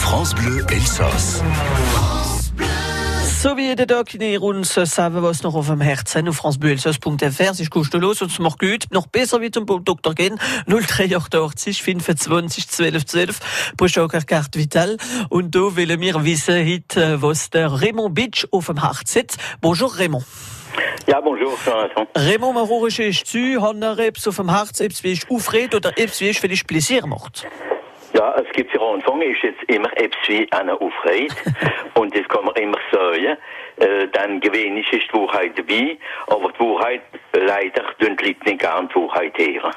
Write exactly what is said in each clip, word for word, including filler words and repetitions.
France Bleu Elsass. So wie jeden Tag in uns sagen, was noch auf dem Herzen auf francebleuelsass punkt f r. Es ist kostenlos und es macht gut. Noch besser wie zum Doktor gehen. null drei acht achtzig fünfundzwanzig zwölf zwölf. Postjoker-Karte Vital. Und da wollen wir wissen, heute, was der Raymond Bitsch auf dem Herzen hat. Bonjour Raymond. Ja, bonjour, Jonathan. Raymond, warum ist es zu? Hat er etwas auf dem Herzen, etwas wie ich aufregt oder etwas wie ich vielleicht Pläsier macht? Ja, es gibt ja am Anfang, ist jetzt immer etwas wie einer aufregt. Und das kann man immer sagen. Äh, dann gewöhnlich ist die Wahrheit dabei. Aber die Wahrheit, leider, tun die Leute nicht gerne die Wahrheit hören.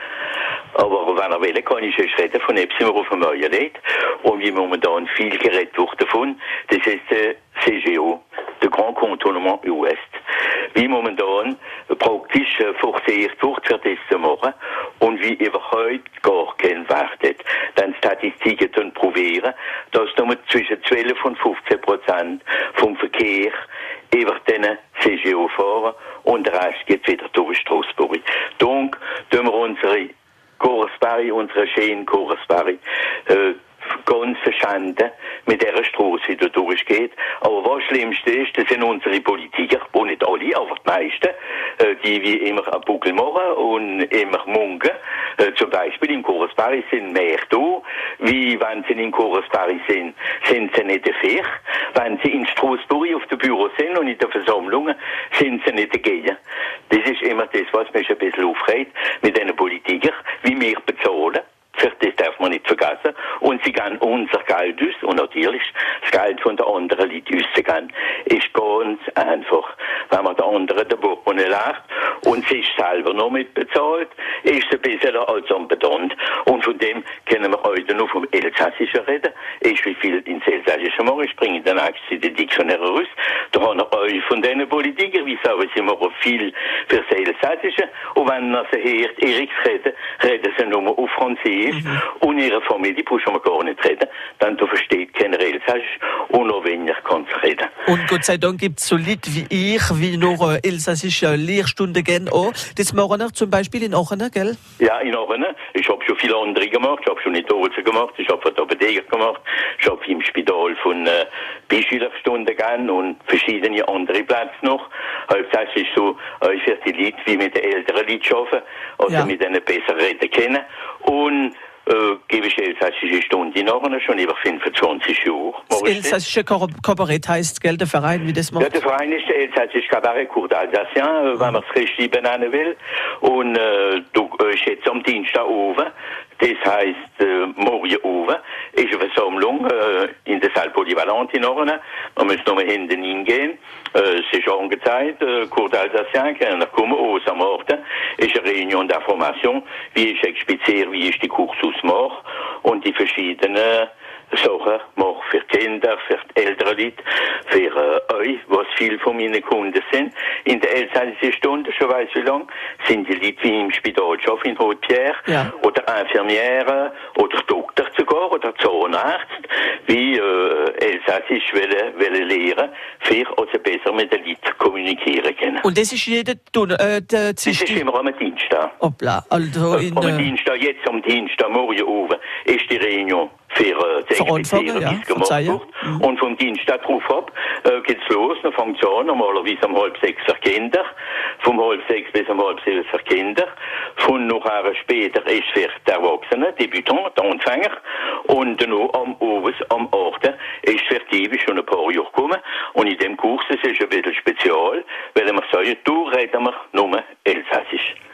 Aber wenn er will, kann ich schon reden von etwas, was auf dem Neuen lebt. Und wie momentan viel geredet wird davon, das ist der C G O, der Grand Contournement Ouest. Wie momentan praktisch äh, forciert wird, für das zu machen. Und wie überhaupt gar kein Wert hat. Dann Statistiken dann probieren, dass nur zwischen zwölf und fünfzehn Prozent vom Verkehr über den C G O fahren und der Rest geht wieder durch Straßburg. Donc, tun wir unsere Choresbarry, unsere schönen Choresbarry, äh, ganz verschanden mit dieser Straße, die da durchgeht. Aber was Schlimmste ist, das sind unsere Politiker, auch nicht alle, aber die meisten, äh, die wie immer einen Buckel machen und immer munken. Äh, zum Beispiel in Choresbarry sind mehr da, wie wenn sie in Choresbarry sind, sind sie nicht dafür. Wenn sie in Straßburg auf dem Büro sind und in der Versammlung, sind sie nicht dagegen. Das ist immer das, was mich ein bisschen aufregt mit den Politikern, wie wir bezahlen. Das darf man nicht vergessen. Und sie gehen unser Geld aus. Und natürlich, das Geld von den anderen Leuten auszugehen, ist ganz einfach. Wenn man den anderen den Portemonnaie lässt und sich selber noch mitbezahlt, ist es ein bisschen als unbedankt. Und von dem können wir heute noch vom Elsässischen reden. Ich wie viel ins Elsässische mache, ich bringe dann eigentlich die Diktionäre raus. Da haben wir euch von diesen Politikern, wie sagen sie, machen viel für das Elsässische. Und wenn man sie hört, Eriks reden, reden sie nur auf Französisch. Mhm. Und ihre Familie muss man gar nicht reden, dann du versteht keiner Elsassisch und noch weniger kannst reden. Und Gott sei Dank gibt es so Leute wie ich, wie noch äh, elsassische Lehrstunden gehen auch. Das machen wir zum Beispiel in Aachen, gell? Ja, in Aachen. Ich habe schon viele andere gemacht. Ich habe schon in Dorzen gemacht. Ich habe von der Apotheker gemacht. Ich habe im Spital von äh, Beischülerstunden gegangen und verschiedene andere Plätze noch. Hauptsächlich so äh, für die Leute, wie mit den älteren Leuten arbeiten, also ja. Mit denen besser reden können. Und äh, gebe ich elsassische Stunden in Aachen schon über fünfundzwanzig Jahre. Das elsassische Kabarett heisst, gell, der Verein, wie das macht? Ja, der Verein ist der elsassische Kabarett Cour d'Alsacien, mhm. wenn man es richtig benennen will. Und äh, du äh, ist jetzt am Dienstag oben. Das heisst, äh, morgen oben ist eine Versammlung äh, in der Salle Polyvalente in Aachen. Man muss noch mal hinten hingehen. Äh, es ist angezeigt, äh, Cour d'Alsacien, können kommen, aus am Morgen. Ist eine Reunion d'information, wie ich expliziere, wie ist die Kursus mache und die verschiedenen Sachen mache für Kinder, für die älteren Leute, für äh, euch, was viele von meinen Kunden sind. In der elsassischen Stunde, schon weiss wie lang, sind die Leute wie im Spital arbeiten, in Haute-Pierre, ja. Oder Infirmiere, oder Doktor sogar, oder Zahnarzt, wie äh, Elsassisch wollen, wollen lernen, für also besser mit den Leuten kommunizieren können. Und das ist jeden Tun, äh, der Das ist immer am Dienstag. Hoppla, also in, am äh, Dienstag, jetzt am Dienstag, morgen oben, ist die Reunion für äh, zu explizieren, ja, wie es gemacht wird. Mhm. Und vom Dienstag drauf ab äh, geht's los, dann fängt es an, normalerweise um halb sechs für Kinder, vom halb sechs bis um halb sieben für Kinder, von noch Jahre später ist für die Erwachsenen, Debütant, die Anfänger, und noch am Abend, am achten ist für die, die schon ein paar Jahre kommen, und in dem Kurs, das ist ein bisschen spezial, weil wir sagen, du reden wir nur Elsassisch.